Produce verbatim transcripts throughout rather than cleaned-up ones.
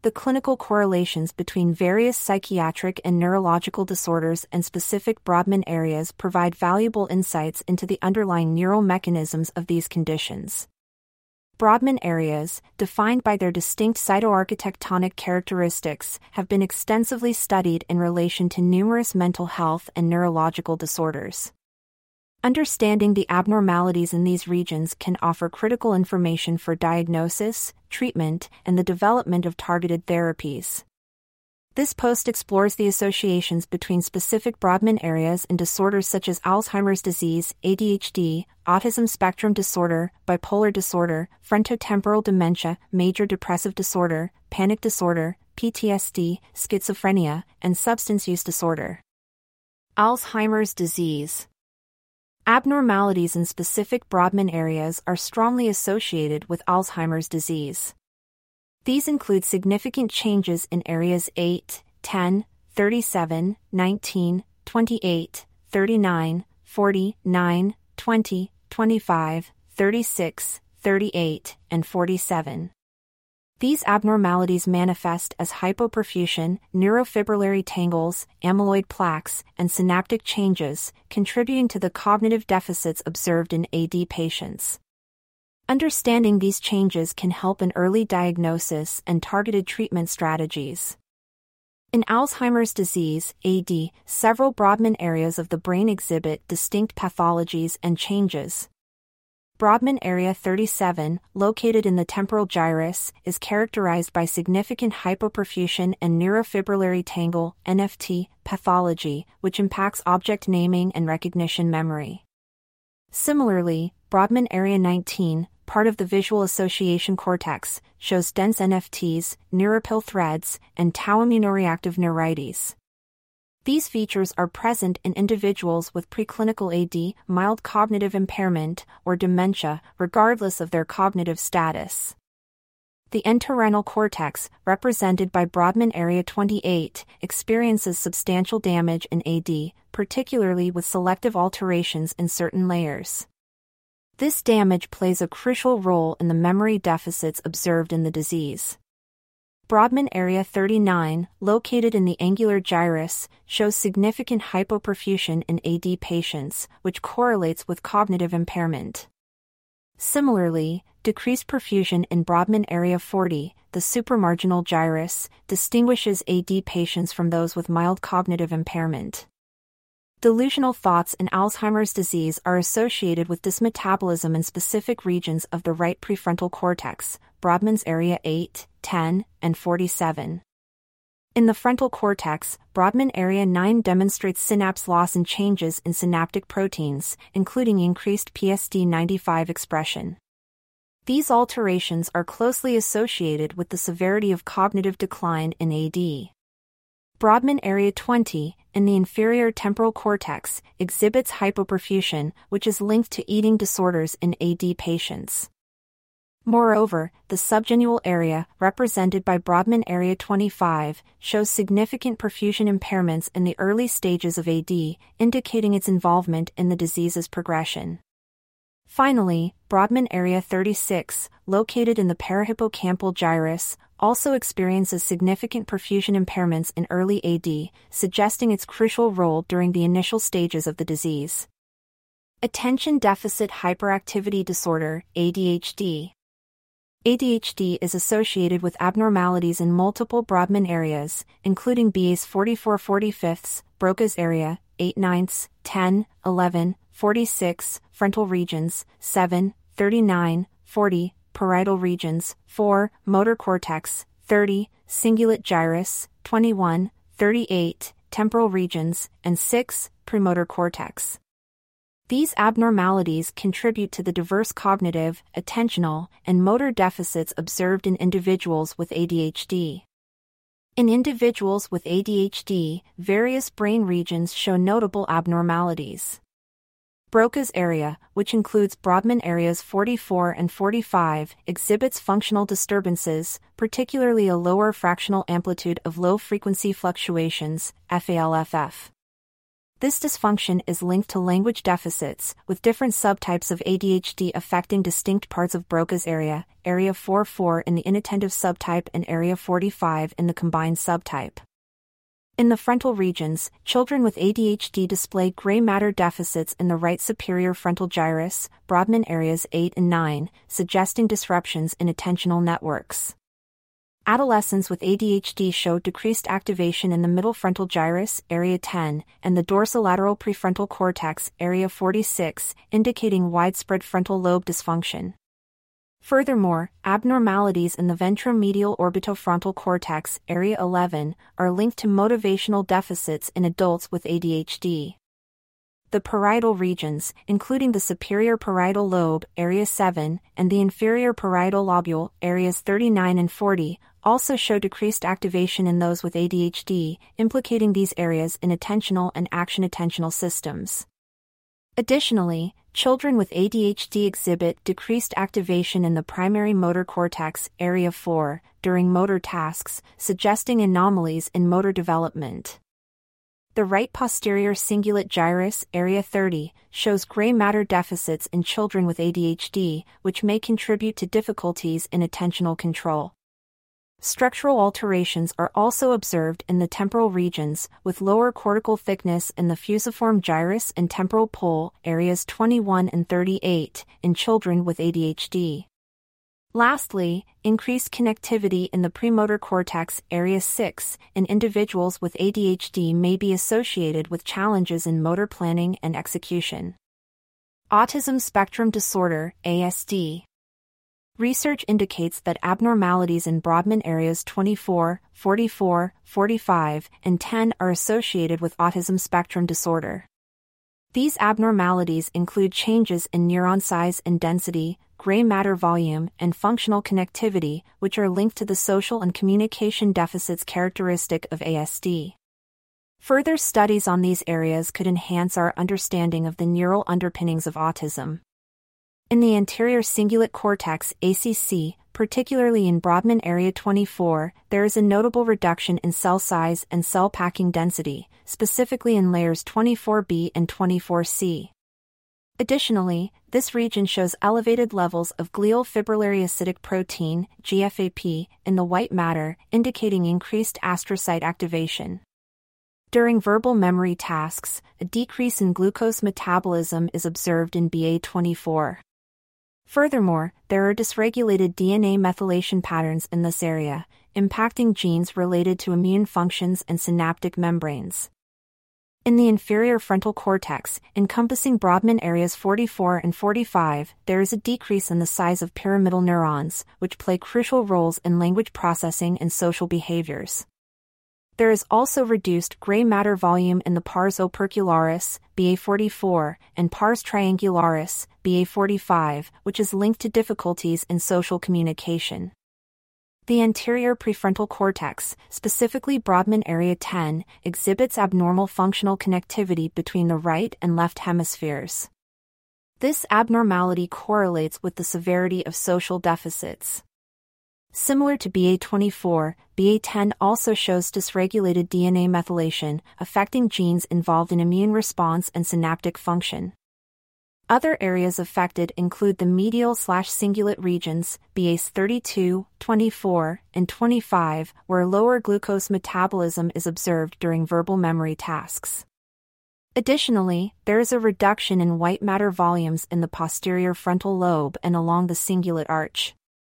the clinical correlations between various psychiatric and neurological disorders and specific Brodmann areas provide valuable insights into the underlying neural mechanisms of these conditions. Brodmann areas, defined by their distinct cytoarchitectonic characteristics, have been extensively studied in relation to numerous mental health and neurological disorders. Understanding the abnormalities in these regions can offer critical information for diagnosis, treatment, and the development of targeted therapies. This post explores the associations between specific Brodmann areas and disorders such as Alzheimer's disease, A D H D, autism spectrum disorder, bipolar disorder, frontotemporal dementia, major depressive disorder, panic disorder, P T S D, schizophrenia, and substance use disorder. Alzheimer's disease. Abnormalities in specific Brodmann areas are strongly associated with Alzheimer's disease. These include significant changes in areas eight, ten, thirty-seven, nineteen, twenty-eight, thirty-nine, forty, nine, twenty, twenty-five, thirty-six, thirty-eight, and forty-seven. These abnormalities manifest as hypoperfusion, neurofibrillary tangles, amyloid plaques, and synaptic changes, contributing to the cognitive deficits observed in A D patients. Understanding these changes can help in early diagnosis and targeted treatment strategies. In Alzheimer's disease, A D, several Brodmann areas of the brain exhibit distinct pathologies and changes. Brodmann area thirty-seven, located in the temporal gyrus, is characterized by significant hypoperfusion and neurofibrillary tangle (N F T) pathology, which impacts object naming and recognition memory. Similarly, Brodmann area nineteen, part of the visual association cortex, shows dense N F Ts, neuropil threads, and tau immunoreactive neurites. These features are present in individuals with preclinical A D, mild cognitive impairment, or dementia, regardless of their cognitive status. The entorhinal cortex, represented by Brodmann area twenty-eight, experiences substantial damage in A D, particularly with selective alterations in certain layers. This damage plays a crucial role in the memory deficits observed in the disease. Brodmann area thirty-nine, located in the angular gyrus, shows significant hypoperfusion in A D patients, which correlates with cognitive impairment. Similarly, decreased perfusion in Brodmann area forty, the supramarginal gyrus, distinguishes A D patients from those with mild cognitive impairment. Delusional thoughts in Alzheimer's disease are associated with dysmetabolism in specific regions of the right prefrontal cortex, Brodmann's area eight, ten, and forty-seven. In the frontal cortex, Brodmann area nine demonstrates synapse loss and changes in synaptic proteins, including increased P S D ninety-five expression. These alterations are closely associated with the severity of cognitive decline in A D. Brodmann area twenty, in the inferior temporal cortex, exhibits hypoperfusion, which is linked to eating disorders in A D patients. Moreover, the subgenual area, represented by Brodmann area twenty-five, shows significant perfusion impairments in the early stages of A D, indicating its involvement in the disease's progression. Finally, Brodmann area thirty-six, located in the parahippocampal gyrus, also experiences significant perfusion impairments in early A D, suggesting its crucial role during the initial stages of the disease. Attention Deficit Hyperactivity Disorder, A D H D. A D H D is associated with abnormalities in multiple Brodmann areas, including B A's forty-four forty-fifths, Broca's area, eight ninths, ten, eleven, forty-six, frontal regions, seven, thirty-nine, forty, parietal regions, four, motor cortex, thirty, cingulate gyrus, twenty-one, thirty-eight, temporal regions, and six, premotor cortex. These abnormalities contribute to the diverse cognitive, attentional, and motor deficits observed in individuals with A D H D. In individuals with A D H D, various brain regions show notable abnormalities. Broca's area, which includes Brodmann areas forty-four and forty-five, exhibits functional disturbances, particularly a lower fractional amplitude of low-frequency fluctuations, F A L F F. This dysfunction is linked to language deficits, with different subtypes of A D H D affecting distinct parts of Broca's area, area forty-four in the inattentive subtype and area forty-five in the combined subtype. In the frontal regions, children with A D H D display gray matter deficits in the right superior frontal gyrus, Brodmann areas eight and nine, suggesting disruptions in attentional networks. Adolescents with A D H D show decreased activation in the middle frontal gyrus, area ten, and the dorsolateral prefrontal cortex, area forty-six, indicating widespread frontal lobe dysfunction. Furthermore, abnormalities in the ventromedial orbitofrontal cortex, area eleven, are linked to motivational deficits in adults with A D H D. The parietal regions, including the superior parietal lobe, area seven, and the inferior parietal lobule, areas thirty-nine and forty, also show decreased activation in those with A D H D, implicating these areas in attentional and action-attentional systems. Additionally, children with A D H D exhibit decreased activation in the primary motor cortex, area four, during motor tasks, suggesting anomalies in motor development. The right posterior cingulate gyrus, area thirty, shows gray matter deficits in children with A D H D, which may contribute to difficulties in attentional control. Structural alterations are also observed in the temporal regions, with lower cortical thickness in the fusiform gyrus and temporal pole, areas twenty-one and thirty-eight, in children with A D H D. Lastly, increased connectivity in the premotor cortex, area six, in individuals with A D H D may be associated with challenges in motor planning and execution. Autism spectrum disorder, A S D. Research indicates that abnormalities in Brodmann areas twenty-four, forty-four, forty-five, and ten are associated with autism spectrum disorder. These abnormalities include changes in neuron size and density, gray matter volume, and functional connectivity, which are linked to the social and communication deficits characteristic of A S D. Further studies on these areas could enhance our understanding of the neural underpinnings of autism. In the anterior cingulate cortex, A C C, particularly in Brodmann area twenty-four, there is a notable reduction in cell size and cell packing density, specifically in layers twenty-four B and twenty-four C. Additionally, this region shows elevated levels of glial fibrillary acidic protein, G F A P, in the white matter, indicating increased astrocyte activation. During verbal memory tasks, a decrease in glucose metabolism is observed in B A twenty-four. Furthermore, there are dysregulated D N A methylation patterns in this area, impacting genes related to immune functions and synaptic membranes. In the inferior frontal cortex, encompassing Brodmann areas forty-four and forty-five, there is a decrease in the size of pyramidal neurons, which play crucial roles in language processing and social behaviors. There is also reduced gray matter volume in the pars opercularis, B A forty-four, and pars triangularis, B A forty-five, which is linked to difficulties in social communication. The anterior prefrontal cortex, specifically Brodmann area ten, exhibits abnormal functional connectivity between the right and left hemispheres. This abnormality correlates with the severity of social deficits. Similar to B A twenty-four, B A ten also shows dysregulated D N A methylation, affecting genes involved in immune response and synaptic function. Other areas affected include the medial/cingulate regions, B As thirty-two, twenty-four, and twenty-five, where lower glucose metabolism is observed during verbal memory tasks. Additionally, there is a reduction in white matter volumes in the posterior frontal lobe and along the cingulate arch.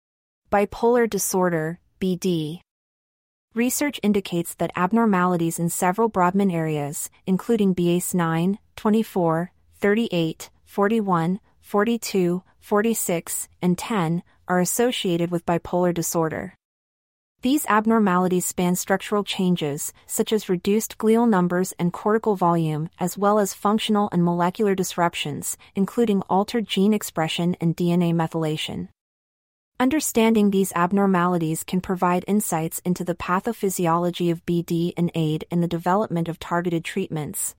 Bipolar disorder, B D. Research indicates that abnormalities in several Brodmann areas, including B As nine, twenty-four, thirty-eight, forty-one, forty-two, forty-six, and ten, are associated with bipolar disorder. These abnormalities span structural changes, such as reduced glial numbers and cortical volume, as well as functional and molecular disruptions, including altered gene expression and D N A methylation. Understanding these abnormalities can provide insights into the pathophysiology of B D and aid in the development of targeted treatments.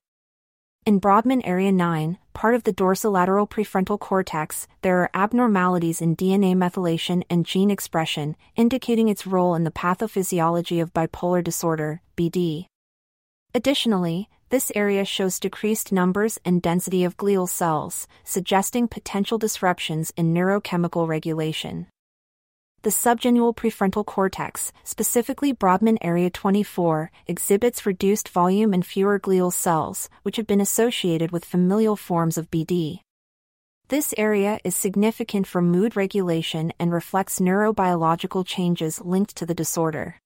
In Brodmann area nine, part of the dorsolateral prefrontal cortex, there are abnormalities in D N A methylation and gene expression, indicating its role in the pathophysiology of bipolar disorder, B D. Additionally, this area shows decreased numbers and density of glial cells, suggesting potential disruptions in neurochemical regulation. The subgenual prefrontal cortex, specifically Brodmann area twenty-four, exhibits reduced volume and fewer glial cells, which have been associated with familial forms of B D. This area is significant for mood regulation and reflects neurobiological changes linked to the disorder.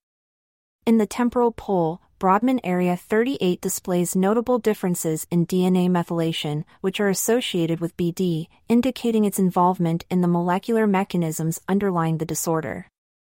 In the temporal pole, Brodmann area thirty-eight displays notable differences in D N A methylation, which are associated with B D, indicating its involvement in the molecular mechanisms underlying the disorder.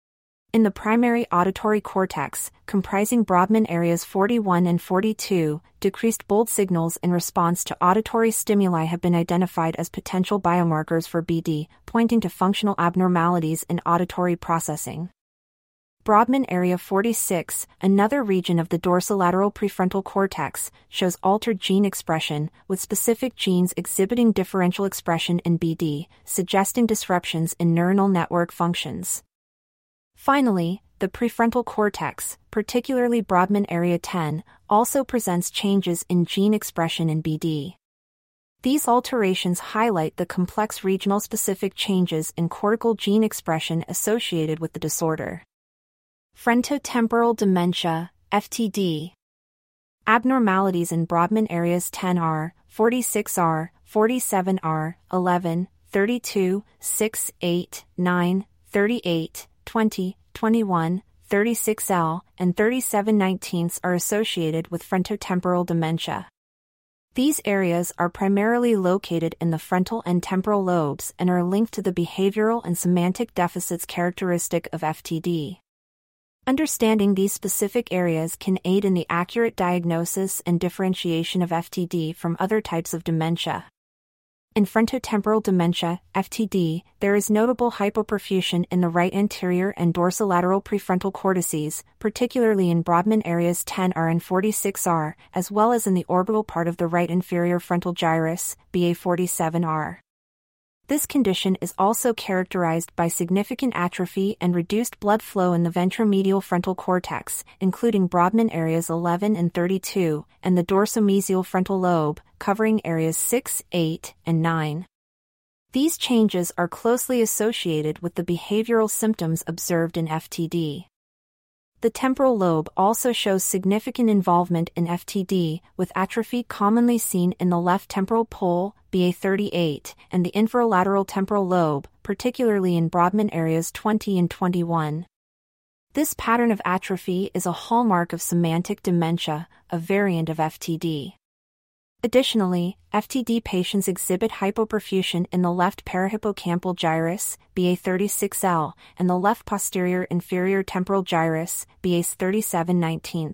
In the primary auditory cortex, comprising Brodmann areas forty-one and forty-two, decreased bold signals in response to auditory stimuli have been identified as potential biomarkers for B D, pointing to functional abnormalities in auditory processing. Brodmann area forty-six, another region of the dorsolateral prefrontal cortex, shows altered gene expression, with specific genes exhibiting differential expression in B D, suggesting disruptions in neuronal network functions. Finally, the prefrontal cortex, particularly Brodmann area ten, also presents changes in gene expression in B D. These alterations highlight the complex regional specific changes in cortical gene expression associated with the disorder. Frontotemporal dementia, F T D. Abnormalities in Brodmann areas ten R, forty-six R, forty-seven R, eleven, thirty-two, six, eight, nine, thirty-eight, twenty, twenty-one, thirty-six L, and thirty-seven nineteen are associated with frontotemporal dementia. These areas are primarily located in the frontal and temporal lobes and are linked to the behavioral and semantic deficits characteristic of F T D. Understanding these specific areas can aid in the accurate diagnosis and differentiation of F T D from other types of dementia. In frontotemporal dementia, F T D, there is notable hypoperfusion in the right anterior and dorsolateral prefrontal cortices, particularly in Brodmann areas ten R and forty-six R, as well as in the orbital part of the right inferior frontal gyrus, B A forty-seven R. This condition is also characterized by significant atrophy and reduced blood flow in the ventromedial frontal cortex, including Brodmann areas eleven and thirty-two, and the dorsomesial frontal lobe, covering areas six, eight, and nine. These changes are closely associated with the behavioral symptoms observed in F T D. The temporal lobe also shows significant involvement in F T D, with atrophy commonly seen in the left temporal pole, B A thirty-eight, and the inferolateral temporal lobe, particularly in Brodmann areas twenty and twenty-one. This pattern of atrophy is a hallmark of semantic dementia, a variant of F T D. Additionally, F T D patients exhibit hypoperfusion in the left parahippocampal gyrus, B A thirty-six L, and the left posterior inferior temporal gyrus, B A thirty-seven nineteen.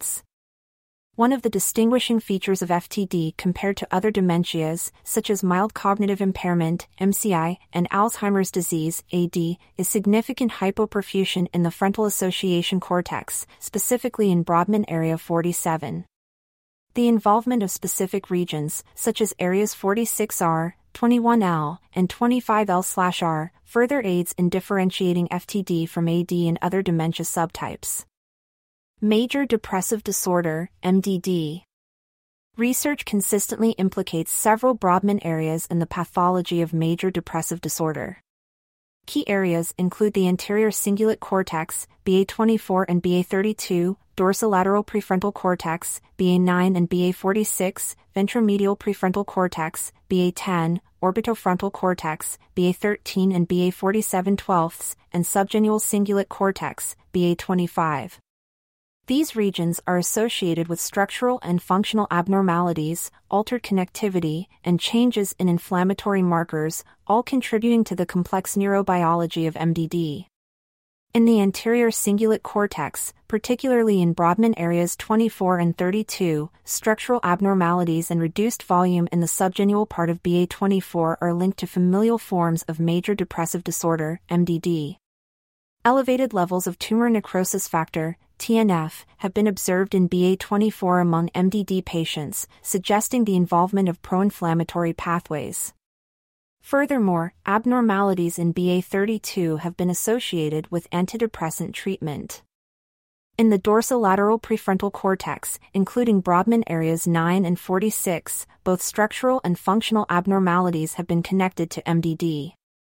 One of the distinguishing features of F T D compared to other dementias, such as mild cognitive impairment, M C I, and Alzheimer's disease, A D, is significant hypoperfusion in the frontal association cortex, specifically in Brodmann area forty-seven. The involvement of specific regions, such as areas forty-six R, twenty-one L, and twenty-five L R, further aids in differentiating F T D from A D and other dementia subtypes. Major depressive disorder, M D D. Research consistently implicates several Brodmann areas in the pathology of major depressive disorder. Key areas include the anterior cingulate cortex, B A twenty-four and B A thirty-two, dorsolateral prefrontal cortex, B A nine and B A forty-six, ventromedial prefrontal cortex, B A ten, orbitofrontal cortex, B A thirteen and B A forty-seven twelfths, and subgenual cingulate cortex, B A twenty-five. These regions are associated with structural and functional abnormalities, altered connectivity, and changes in inflammatory markers, all contributing to the complex neurobiology of M D D. In the anterior cingulate cortex, particularly in Brodmann areas twenty-four and thirty-two, structural abnormalities and reduced volume in the subgenual part of B A twenty-four are linked to familial forms of major depressive disorder, M D D. Elevated levels of tumor necrosis factor, T N F, have been observed in B A twenty-four among M D D patients, suggesting the involvement of pro-inflammatory pathways. Furthermore, abnormalities in B A thirty-two have been associated with antidepressant treatment. In the dorsolateral prefrontal cortex, including Brodmann areas nine and forty-six, both structural and functional abnormalities have been connected to M D D.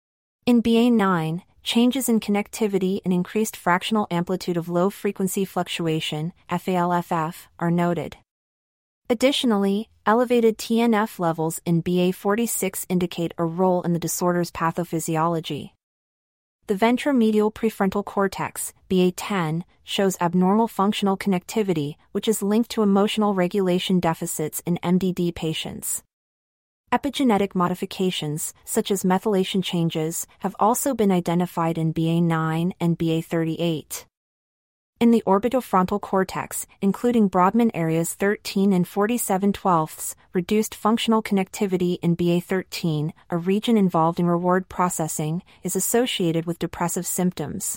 In B A nine, changes in connectivity and increased fractional amplitude of low-frequency fluctuation, F A L F F, are noted. Additionally, elevated T N F levels in B A forty-six indicate a role in the disorder's pathophysiology. The ventromedial prefrontal cortex, B A ten, shows abnormal functional connectivity, which is linked to emotional regulation deficits in M D D patients. Epigenetic modifications, such as methylation changes, have also been identified in B A nine and B A thirty-eight. In the orbitofrontal cortex, including Brodmann areas thirteen and forty-seven twelfths, reduced functional connectivity in B A thirteen, a region involved in reward processing, is associated with depressive symptoms.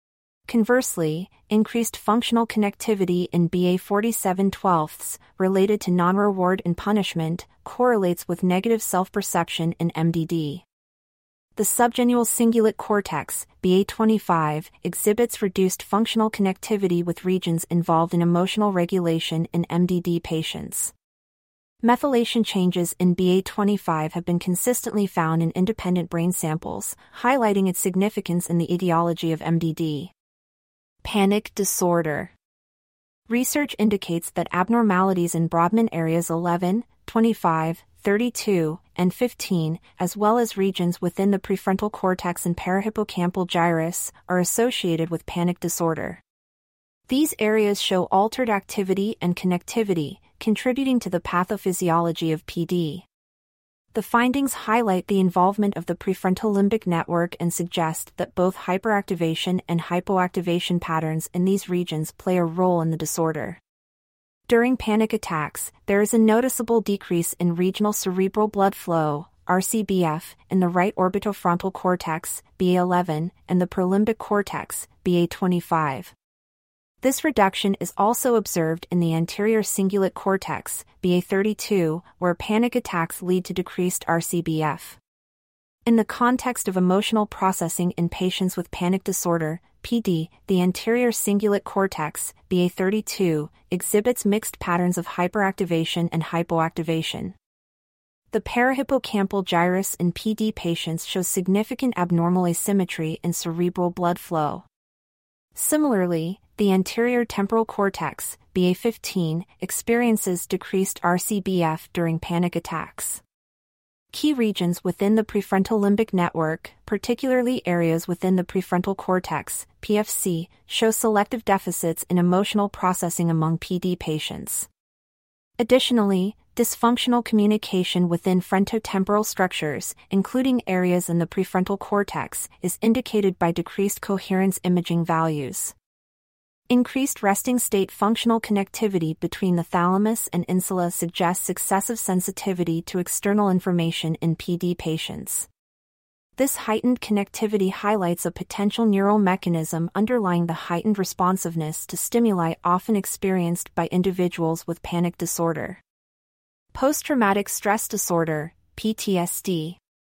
Conversely, increased functional connectivity in B A forty-seven twelfths, related to non-reward and punishment, correlates with negative self-perception in M D D. The subgenual cingulate cortex, B A twenty-five, exhibits reduced functional connectivity with regions involved in emotional regulation in M D D patients. Methylation changes in B A twenty-five have been consistently found in independent brain samples, highlighting its significance in the etiology of M D D. Panic disorder. Research indicates that abnormalities in Brodmann areas eleven, twenty-five, thirty-two, and fifteen, as well as regions within the prefrontal cortex and parahippocampal gyrus, are associated with panic disorder. These areas show altered activity and connectivity, contributing to the pathophysiology of P D. The findings highlight the involvement of the prefrontal limbic network and suggest that both hyperactivation and hypoactivation patterns in these regions play a role in the disorder. During panic attacks, there is a noticeable decrease in regional cerebral blood flow, R C B F, in the right orbitofrontal cortex, B A eleven, and the prolimbic cortex, B A twenty-five. This reduction is also observed in the anterior cingulate cortex, B A thirty-two, where panic attacks lead to decreased R C B F. In the context of emotional processing in patients with panic disorder, P D, the anterior cingulate cortex, B A thirty-two, exhibits mixed patterns of hyperactivation and hypoactivation. The parahippocampal gyrus in P D patients shows significant abnormal asymmetry in cerebral blood flow. Similarly, the anterior temporal cortex, B A fifteen, experiences decreased R C B F during panic attacks. Key regions within the prefrontal limbic network, particularly areas within the prefrontal cortex, P F C, show selective deficits in emotional processing among P D patients. Additionally, dysfunctional communication within frontotemporal structures, including areas in the prefrontal cortex, is indicated by decreased coherence imaging values. Increased resting state functional connectivity between the thalamus and insula suggests excessive sensitivity to external information in P D patients. This heightened connectivity highlights a potential neural mechanism underlying the heightened responsiveness to stimuli often experienced by individuals with panic disorder. Post-traumatic stress disorder, P T S D.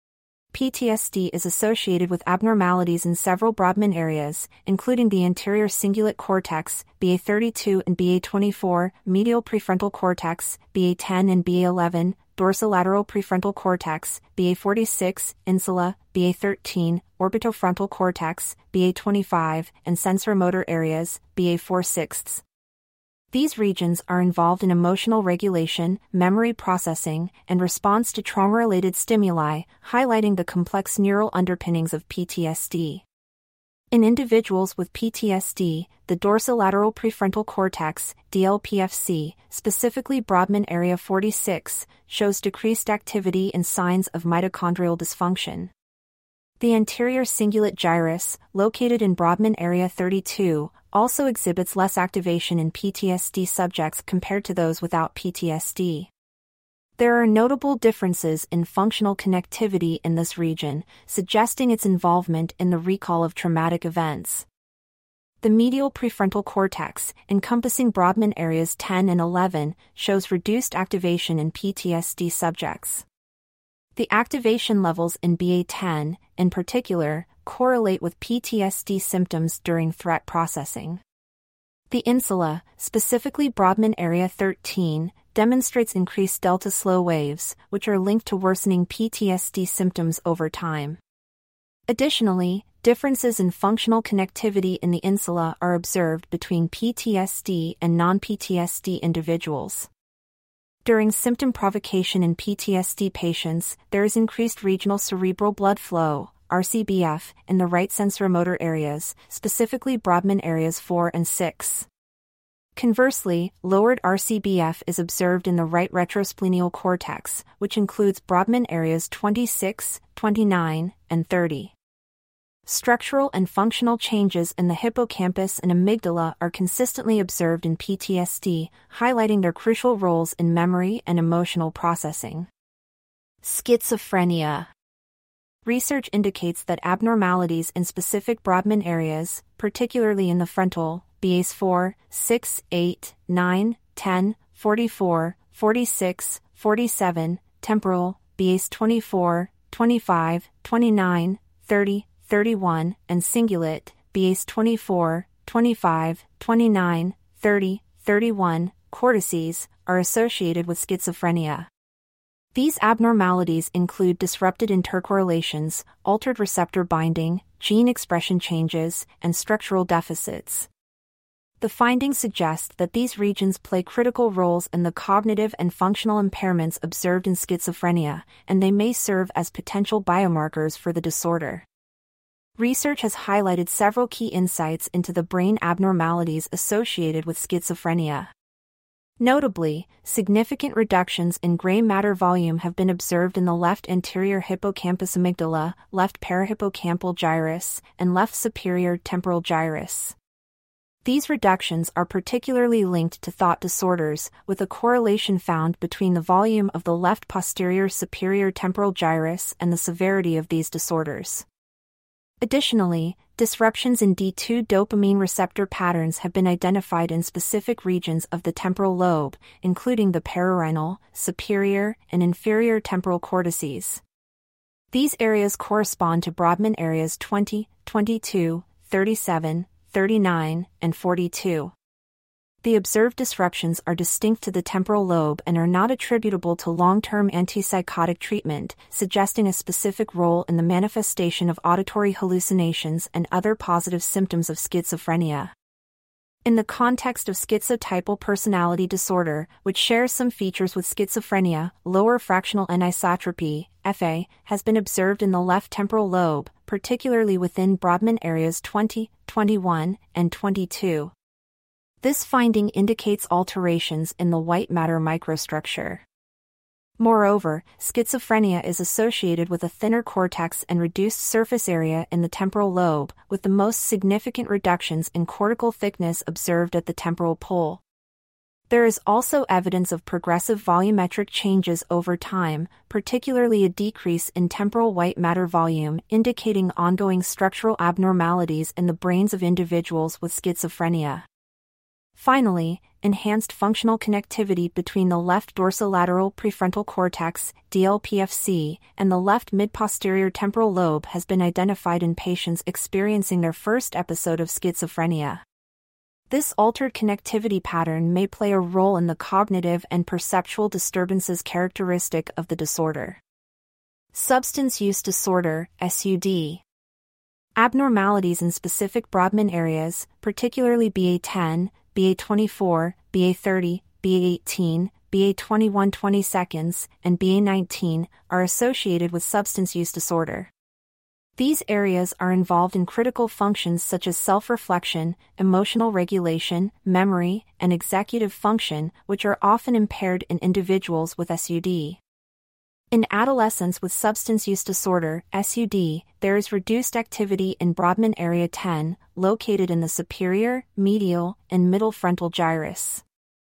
P T S D is associated with abnormalities in several Brodmann areas, including the anterior cingulate cortex, B A thirty-two and B A twenty-four, medial prefrontal cortex, B A ten and B A eleven, dorsolateral prefrontal cortex, B A forty-six, insula, B A thirteen, orbitofrontal cortex, B A twenty-five, and sensorimotor areas, B A four sixths. These regions are involved in emotional regulation, memory processing, and response to trauma-related stimuli, highlighting the complex neural underpinnings of P T S D. In individuals with P T S D, the dorsolateral prefrontal cortex, D L P F C, specifically Brodmann area forty-six, shows decreased activity and signs of mitochondrial dysfunction. The anterior cingulate gyrus, located in Brodmann area thirty-two, also exhibits less activation in P T S D subjects compared to those without P T S D. There are notable differences in functional connectivity in this region, suggesting its involvement in the recall of traumatic events. The medial prefrontal cortex, encompassing Brodmann areas ten and eleven, shows reduced activation in P T S D subjects. The activation levels in B A ten, in particular, correlate with P T S D symptoms during threat processing. The insula, specifically Brodmann area thirteen, demonstrates increased delta slow waves, which are linked to worsening P T S D symptoms over time. Additionally, differences in functional connectivity in the insula are observed between P T S D and non-P T S D individuals. During symptom provocation in P T S D patients, there is increased regional cerebral blood flow, R C B F, in the right sensorimotor areas, specifically Brodmann areas four and six. Conversely, lowered R C B F is observed in the right retrosplenial cortex, which includes Brodmann areas twenty-six, twenty-nine, and thirty. Structural and functional changes in the hippocampus and amygdala are consistently observed in P T S D, highlighting their crucial roles in memory and emotional processing. Schizophrenia. Research indicates that abnormalities in specific Brodmann areas, particularly in the frontal, B As four, six, eight, nine, ten, forty-four, forty-six, forty-seven, temporal, B As twenty-four, twenty-five, twenty-nine, thirty, thirty-one, and cingulate, B As twenty-four, twenty-five, twenty-nine, thirty, thirty-one, cortices, are associated with schizophrenia. These abnormalities include disrupted intercorrelations, altered receptor binding, gene expression changes, and structural deficits. The findings suggest that these regions play critical roles in the cognitive and functional impairments observed in schizophrenia, and they may serve as potential biomarkers for the disorder. Research has highlighted several key insights into the brain abnormalities associated with schizophrenia. Notably, significant reductions in gray matter volume have been observed in the left anterior hippocampus amygdala, left parahippocampal gyrus, and left superior temporal gyrus. These reductions are particularly linked to thought disorders, with a correlation found between the volume of the left posterior superior temporal gyrus and the severity of these disorders. Additionally, disruptions in D two dopamine receptor patterns have been identified in specific regions of the temporal lobe, including the pararhinal, superior, and inferior temporal cortices. These areas correspond to Brodmann areas twenty, twenty-two, thirty-seven, thirty-nine, and forty-two. The observed disruptions are distinct to the temporal lobe and are not attributable to long-term antipsychotic treatment, suggesting a specific role in the manifestation of auditory hallucinations and other positive symptoms of schizophrenia. In the context of schizotypal personality disorder, which shares some features with schizophrenia, lower fractional anisotropy, F A, has been observed in the left temporal lobe, particularly within Brodmann areas twenty, twenty-one, and twenty-two. This finding indicates alterations in the white matter microstructure. Moreover, schizophrenia is associated with a thinner cortex and reduced surface area in the temporal lobe, with the most significant reductions in cortical thickness observed at the temporal pole. There is also evidence of progressive volumetric changes over time, particularly a decrease in temporal white matter volume, indicating ongoing structural abnormalities in the brains of individuals with schizophrenia. Finally, enhanced functional connectivity between the left dorsolateral prefrontal cortex, D L P F C, and the left mid-posterior temporal lobe has been identified in patients experiencing their first episode of schizophrenia. This altered connectivity pattern may play a role in the cognitive and perceptual disturbances characteristic of the disorder. Substance use disorder, S U D. Abnormalities in specific Brodmann areas, particularly B A ten, B A twenty-four, B A thirty, B A eighteen, B A twenty-one twenty seconds, and B A nineteen, are associated with substance use disorder. These areas are involved in critical functions such as self-reflection, emotional regulation, memory, and executive function, which are often impaired in individuals with S U D. In adolescents with substance use disorder, S U D, there is reduced activity in Brodmann area ten, located in the superior, medial, and middle frontal gyrus.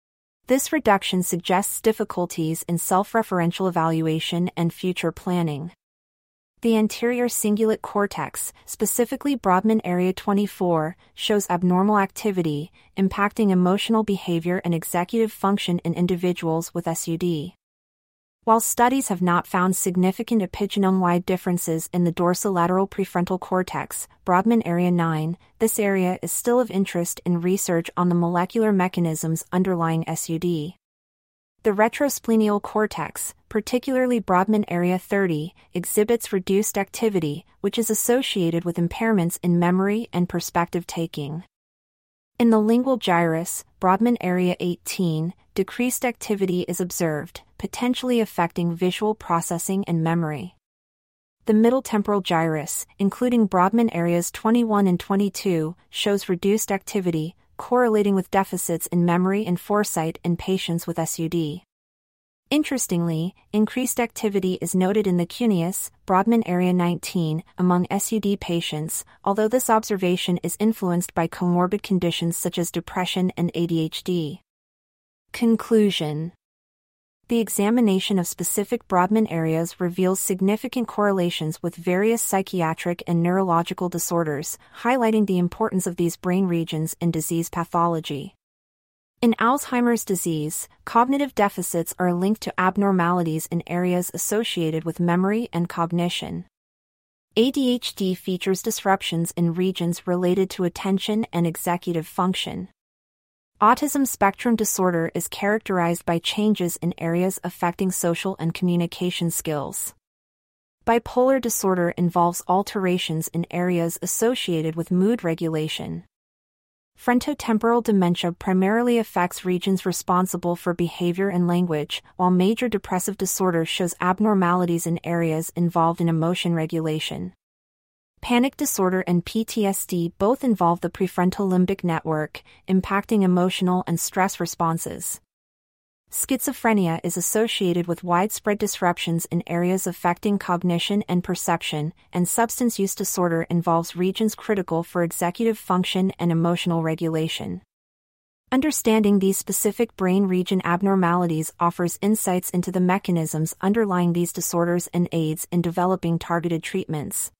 This reduction suggests difficulties in self-referential evaluation and future planning. The anterior cingulate cortex, specifically Brodmann area twenty-four, shows abnormal activity, impacting emotional behavior and executive function in individuals with S U D. While studies have not found significant epigenome-wide differences in the dorsolateral prefrontal cortex, Brodmann area nine, this area is still of interest in research on the molecular mechanisms underlying S U D. The retrosplenial cortex, particularly Brodmann area thirty, exhibits reduced activity, which is associated with impairments in memory and perspective taking. In the lingual gyrus, Brodmann area eighteen, decreased activity is observed, potentially affecting visual processing and memory. The middle temporal gyrus, including Brodmann areas twenty-one and twenty-two, shows reduced activity, correlating with deficits in memory and foresight in patients with S U D. Interestingly, increased activity is noted in the cuneus, Brodmann area nineteen, among S U D patients, although this observation is influenced by comorbid conditions such as depression and A D H D. Conclusion: the examination of specific Brodmann areas reveals significant correlations with various psychiatric and neurological disorders, highlighting the importance of these brain regions in disease pathology. In Alzheimer's disease, cognitive deficits are linked to abnormalities in areas associated with memory and cognition. A D H D features disruptions in regions related to attention and executive function. Autism spectrum disorder is characterized by changes in areas affecting social and communication skills. Bipolar disorder involves alterations in areas associated with mood regulation. Frontotemporal dementia primarily affects regions responsible for behavior and language, while major depressive disorder shows abnormalities in areas involved in emotion regulation. Panic disorder and P T S D both involve the prefrontal limbic network, impacting emotional and stress responses. Schizophrenia is associated with widespread disruptions in areas affecting cognition and perception, and substance use disorder involves regions critical for executive function and emotional regulation. Understanding these specific brain region abnormalities offers insights into the mechanisms underlying these disorders and aids in developing targeted treatments.